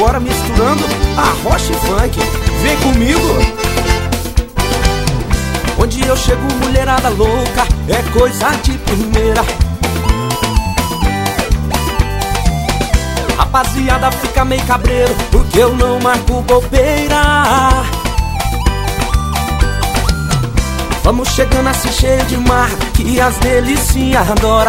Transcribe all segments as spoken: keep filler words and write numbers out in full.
agora misturando arrocha e funk. Vem comigo. Onde eu chego, mulherada louca, é coisa de primeira. Rapaziada fica meio cabreiro, porque eu não marco bobeira. Vamos chegando assim cheio de mar, que as delícias adora.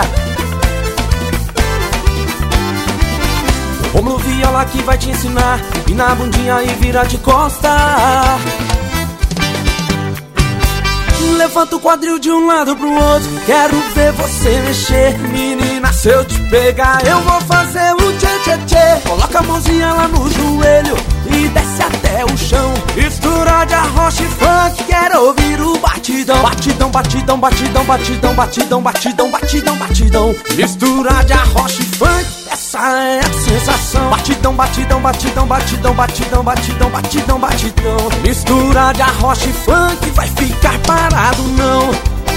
Romulo Viola que vai te ensinar, e na bundinha e vira de costa. Levanta o quadril de um lado pro outro, quero ver você mexer. Menina, se eu te pegar, eu vou fazer o tchê-tchê-tchê. Coloca a mãozinha lá no joelho e desce até o chão. Mistura de arrocha e funk, quero ouvir o batidão. Batidão, batidão, batidão, batidão, batidão, batidão, batidão, batidão. Mistura de arrocha e funk, essa é a sensação. Batidão, batidão, batidão, batidão, batidão, batidão, batidão, batidão. Mistura de arrocha e funk, vai ficar parado não.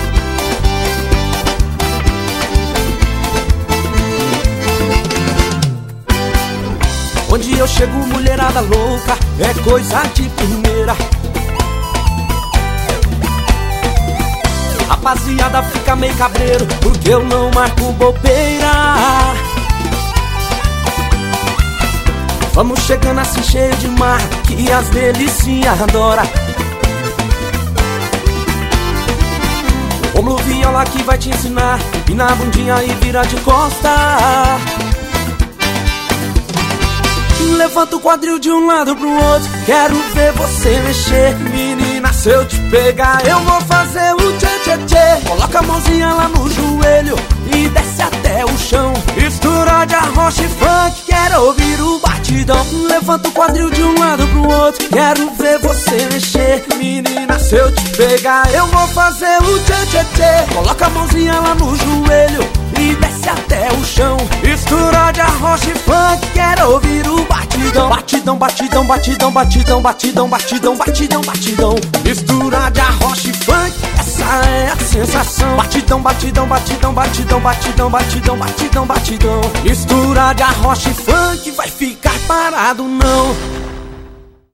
Onde eu chego, mulherada louca, é coisa de primeira. Rapaziada fica meio cabreiro, porque eu não marco bobeira. Vamos chegando assim cheio de mar, que as delícias adora. Romulo Viola que vai te ensinar, e na bundinha e vira de costa. Levanta o quadril de um lado pro outro, quero ver você mexer. Menina, se eu te pegar, eu vou fazer o tchê-tchê-tchê. Coloca a mãozinha lá no joelho e desce até o chão. Mistura de arrocha e funk, quero ouvir o batidão. Levanta o quadril de um lado pro outro, quero ver você mexer. Menina, se eu te pegar, eu vou fazer o tchê-tchê-tchê. Coloca a mãozinha lá no joelho e desce até o chão. Mistura de arrocha e funk, quero ouvir o batidão. Batidão, batidão, batidão, batidão, batidão, batidão, batidão, batidão. Mistura de arrocha e funk, essa é a sensação. Batidão, batidão, batidão, batidão, batidão, batidão, batidão, batidão. Mistura de arrocha e funk, vai ficar parado não.